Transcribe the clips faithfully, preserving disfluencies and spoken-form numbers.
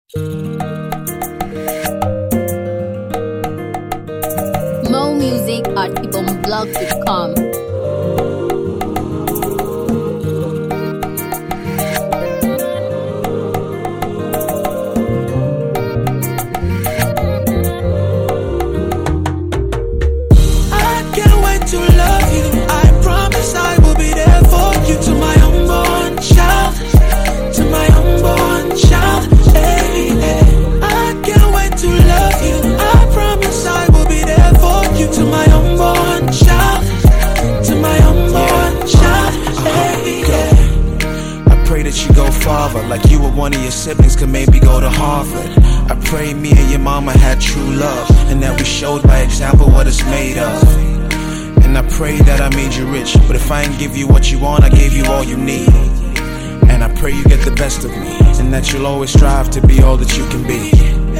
More music at ibomblog dot com. Like you or one of your siblings could maybe go to Harvard. I pray me and your mama had true love, and that we showed by example what it's made of. And I pray that I made you rich, but if I ain't give you what you want, I gave you all you need. And I pray you get the best of me, and that you'll always strive to be all that you can be.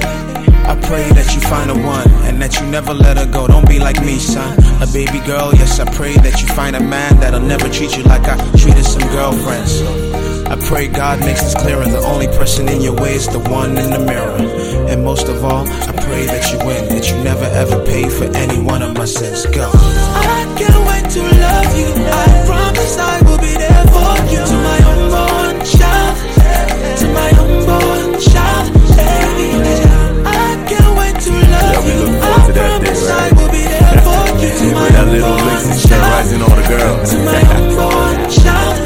I pray that you find a one, and that you never let her go. Don't be like me, son, a baby girl. Yes, I pray that you find a man that'll never treat you like I treated some girlfriends. I pray God makes this clearer. The only person in your way is the one in the mirror. And most of all, I pray that you win, that you never ever pay for any one of my sins. Go. I can't wait to love you. I promise I will be there for you. To my unborn child, to my unborn child, baby. I can't wait to love yeah, you. I promise day, right? I will be there for you. To my unborn child, on the girl. To my unborn child.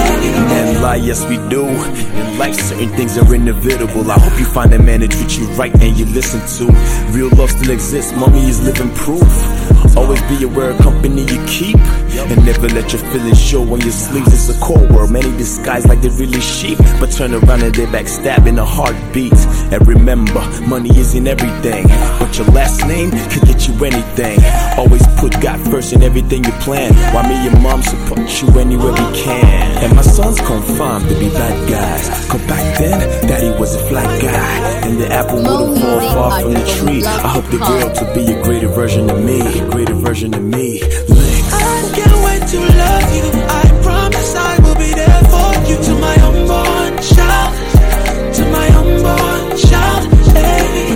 And lie, yes we do. In life, certain things are inevitable. I hope you find a man to treat you right and you listen to. Real love still exists, mommy is living proof. Always be aware of company you keep, and never let your feelings show on your sleeves. It's a cold world, many disguise like they're really sheep, but turn around and they backstab in a heartbeat. And remember, money isn't everything, but your last name could get you anything. Always put God first in everything you plan, while me and mom support you anywhere we can. And my sons confirmed to be bad guys, cause back then, daddy was a flat guy, and the apple wouldn't fall far from the tree. I hope the girl to be a greater version of me, greater version of me. Links. I can't wait to love you. I promise I will be there for you. To my unborn child, to my unborn child, baby.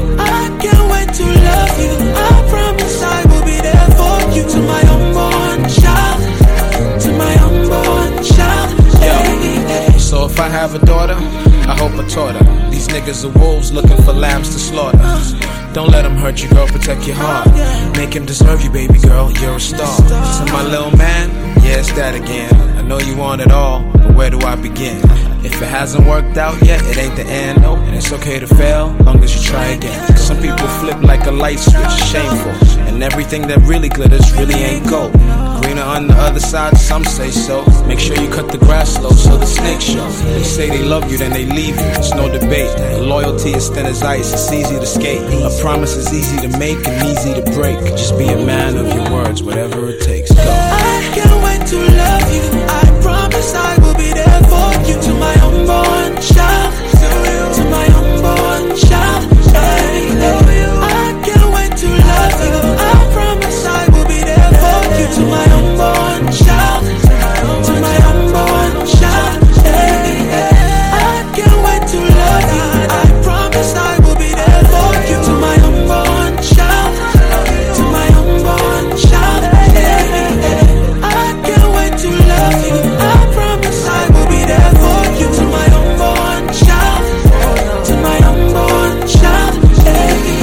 I can't wait to love you. I promise I will be there for you. To my unborn child, to my unborn child, baby. So if I have a daughter, I hope I taught her. These niggas are wolves looking for lambs to slaughter. Don't let him hurt you, girl, protect your heart. Make him deserve you, baby girl, you're a star. To my little man, yeah, it's that again. I know you want it all, but where do I begin? If it hasn't worked out yet, it ain't the end, no. And it's okay to fail, long as you try again. Some people flip like a light switch, shameful. And everything that really glitters really ain't gold. Greener on the other side, some say so. Make sure you cut the grass slow so the snakes show. They say they love you, then they leave you, it's no debate. Loyalty is thin as ice, it's easy to skate. A promise is easy to make and easy to break. Just be a man of your words, whatever it takes. Go. I can't wait to love you. I promise I will be there for you. To my unborn child, to my unborn child, baby. I can't wait to love you. I promise I will be there for you. To my unborn child, to my unborn child, baby. I can't wait to love you. I promise I will be there for you. To my unborn child, to my unborn child, baby. I can't wait to love you. I promise I will be there for you. To my unborn child, to my unborn child, baby.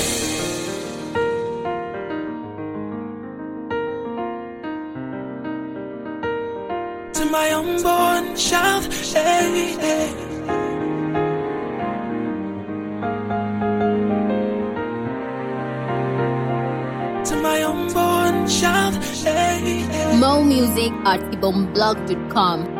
To my unborn child, baby. To my unborn child, baby. More music at ibomblog dot com.